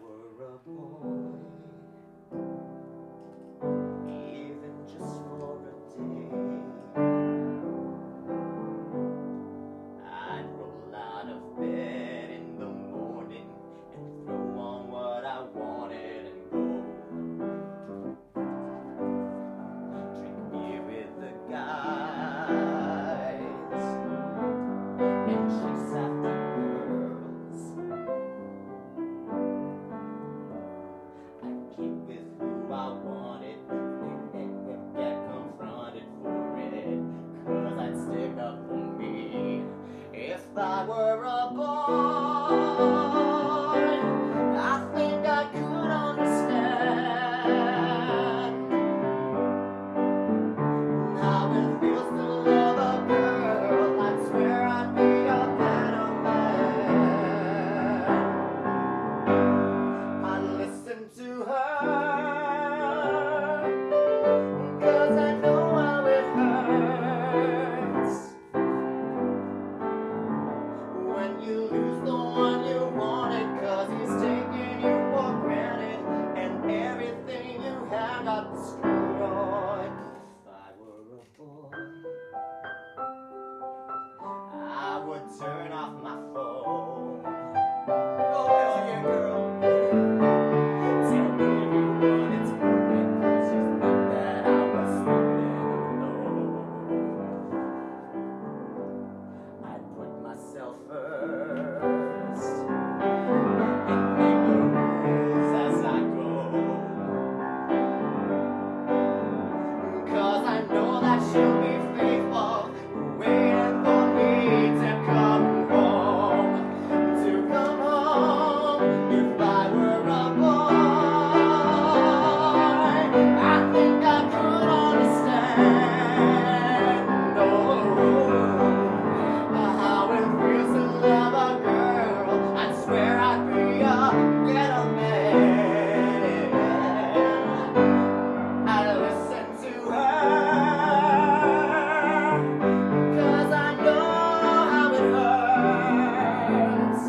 were a boy, even just for a day, I'd roll out of bed in the morning and throw on what I wanted and go drink beer with the guys and chase after girls. I'd keep with who I wanted and get confronted for it, 'cause I'd stick up for me. If I were a boy, I think I could understand how it feels to love a girl. I'd swear I'd be a better man. I'd listen to her, 'cause I know how it hurts when you lose the one you wanted, 'cause he's taking you for granted and everything you had got destroyed. If I were a boy, I would turn off my phone. Oh hell yeah, girl. Tell everyone it's broken, 'cause you think that I was sleeping alone. I'd put myself first and make the rules as I go, 'cause I know that she'll be faithful, waiting for me to come home, to come home. If I were a boy, I think I could understand, how it feels to love a girl. I'd swear I'd be a better man. I'd listen to her, 'cause I know how it hurts.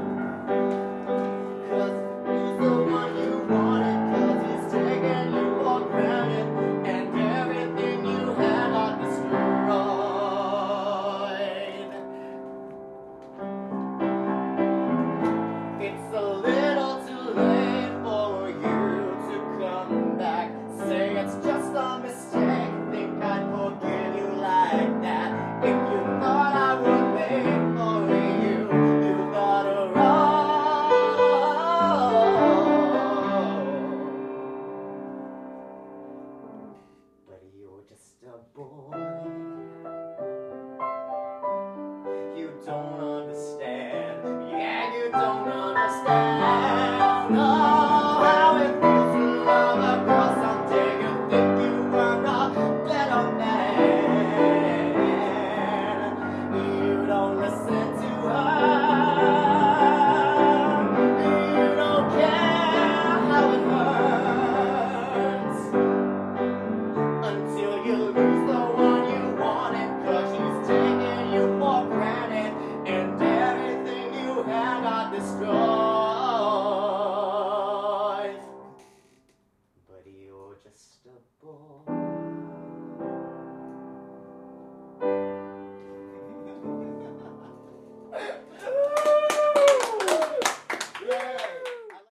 'Cause he's the one you wanted, 'cause he's taking you for granted and everything you had got destroyed. It's a little too late for you to come back. Say it's just a mistake, think I'd forgive you like that. If you thought I would wait for you, you got it wrong. But you're just a boy, you don't understand. Yeah, you don't understand. Oh, how it feels to love a girl. Someday you think you were a better man. You don't listen to her, you don't care how it hurts until you lose the one you wanted, 'cause she's taking you for granted and everything you had got destroyed.